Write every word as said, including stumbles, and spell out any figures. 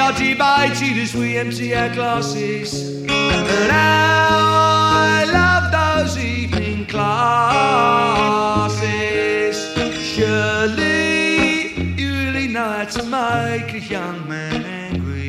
arty-bitey as we empty our glasses. And how I love those evening classes. Surely you really know how to make a young man angry.